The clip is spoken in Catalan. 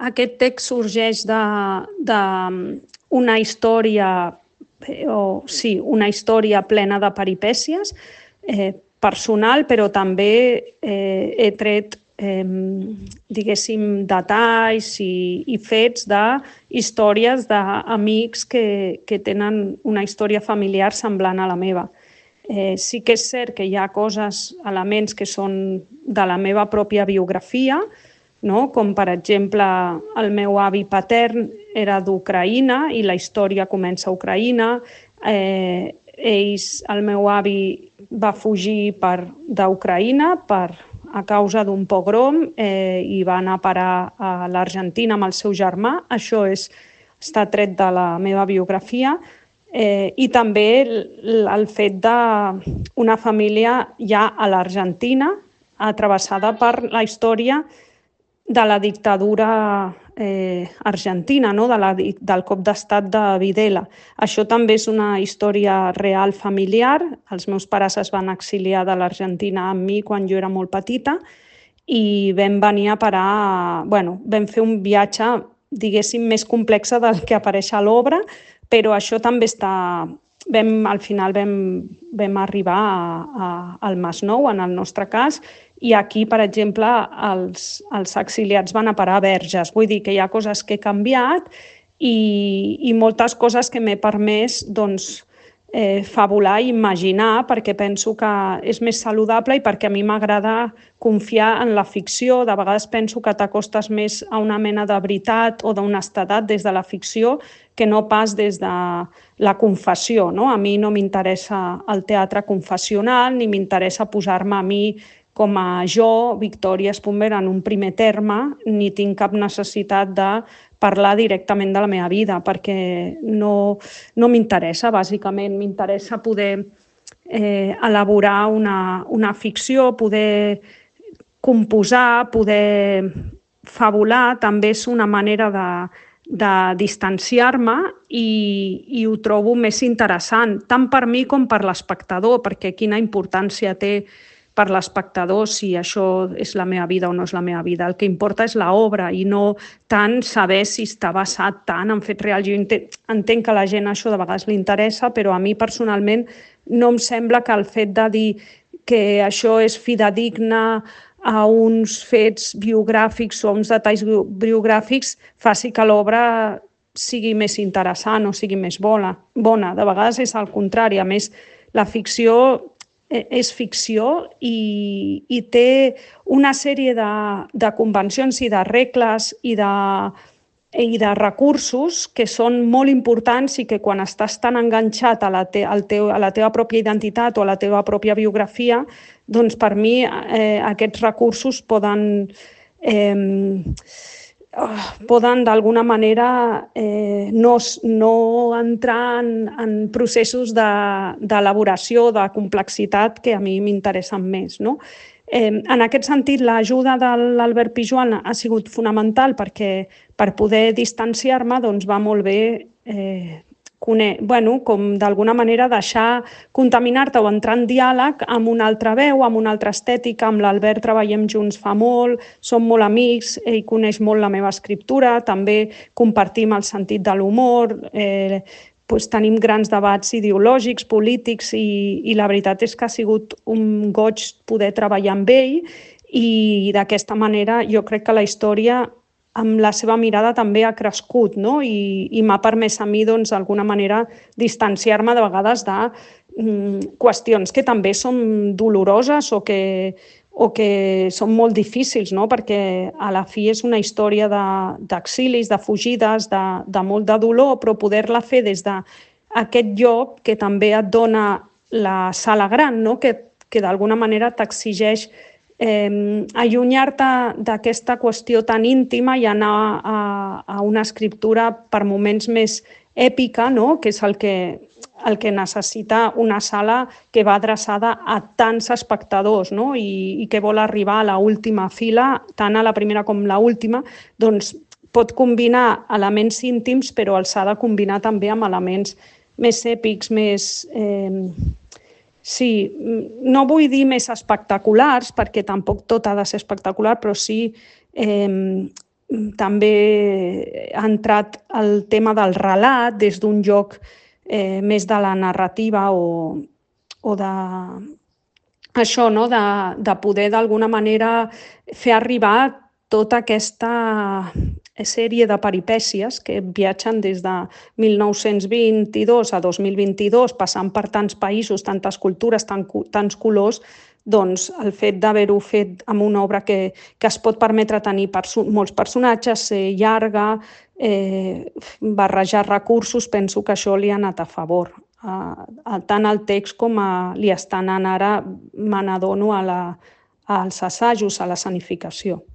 aquest text sorgeix d'una història, una història plena de peripècies, personal, però també he tret, diguéssim, detalls i fets de històries d'amics que tenen una història familiar semblant a la meva. Sí que és cert que hi ha coses, elements que són de la meva pròpia biografia, no? Com per exemple el meu avi patern era d'Ucraïna i la història comença a Ucraïna. El meu avi va fugir d'Ucraïna a causa d'un pogrom i va anar a parar a l'Argentina amb el seu germà. Això està tret de la meva biografia. I també el fet d'una família ja a l'Argentina travessada per la història de la dictadura argentina, no? Del cop d'estat de Videla. Això també és una història real familiar. Els meus pares es van exiliar de l'Argentina amb mi quan jo era molt petita i vam venir a parar... vam fer un viatge, diguéssim, més complex del que apareix a l'obra, però això també està... Al final vam arribar al Masnou, en el nostre cas, i aquí, per exemple, els exiliats van a parar a Verges. Vull dir que hi ha coses que he canviat i moltes coses que m'he permès fabular i imaginar, perquè penso que és més saludable i perquè a mi m'agrada confiar en la ficció. De vegades penso que t'acostes més a una mena de veritat o d'honestedat des de la ficció que no pas des de la confessió, no? A mi no m'interessa el teatre confessional ni m'interessa posar-me a mi com a jo, Victòria Espumber, en un primer terme, ni tinc cap necessitat de parlar directament de la meva vida, perquè no m'interessa, bàsicament. M'interessa poder elaborar una ficció, poder composar, poder fabular. També és una manera de distanciar-me i ho trobo més interessant, tant per mi com per l'espectador, perquè quina importància té per l'espectador si això és la meva vida o no és la meva vida. El que importa és l'obra i no tant saber si està basat tant en fets reals. Jo entenc que a la gent això de vegades li interessa, però a mi personalment no em sembla que el fet de dir que això és fidedigne a uns fets biogràfics o a uns detalls biogràfics faci que l'obra sigui més interessant o sigui més bona. De vegades és al contrari. A més, la ficció és ficció i té una sèrie de convencions i de regles i de recursos que són molt importants i que quan estàs tan enganxat a la teva pròpia identitat o a la teva pròpia biografia, doncs per mi aquests recursos poden d'alguna manera no entrar en processos d'elaboració, de complexitat que a mi m'interessen més, no? En aquest sentit, l'ajuda de l'Albert Pijoan ha sigut fonamental perquè per poder distanciar-me va molt bé com d'alguna manera deixar contaminar-te o entrar en diàleg amb una altra veu, amb una altra estètica. Amb l'Albert treballem junts fa molt, som molt amics, ell coneix molt la meva escriptura, també compartim el sentit de l'humor, tenim grans debats ideològics, polítics i la veritat és que ha sigut un goig poder treballar amb ell i d'aquesta manera jo crec que la història amb la seva mirada també ha crescut, no? I m'ha permès a mi, d'alguna manera, distanciar-me de vegades de qüestions que també són doloroses o que són molt difícils, no? Perquè a la fi és una història d'exilis, de fugides, de molt de dolor, però poder-la fer des d'aquest lloc que també et dona la sala gran, no? Que d'alguna manera t'exigeix allunyar-te d'aquesta qüestió tan íntima i anar a una escriptura per moments més èpica, no? Que és el que necessita una sala que va adreçada a tants espectadors, no? I que vol arribar a l'última fila, tant a la primera com a l'última, doncs pot combinar elements íntims, però els ha de combinar també amb elements més èpics, més... Sí, no vull dir més espectaculars, perquè tampoc tot ha de ser espectacular, però sí També ha entrat el tema del relat des d'un joc més de la narrativa o de això, no? De poder d'alguna manera fer arribar tota aquesta sèrie de peripècies que viatgen des de 1922 a 2022, passant per tants països, tantes cultures, tants colors, doncs el fet d'haver-ho fet amb una obra que es pot permetre tenir molts personatges, ser llarga, barrejar recursos, penso que això li ha anat a favor. Tant el text com li està anant ara, me n'adono, als assajos, a l'escenificació.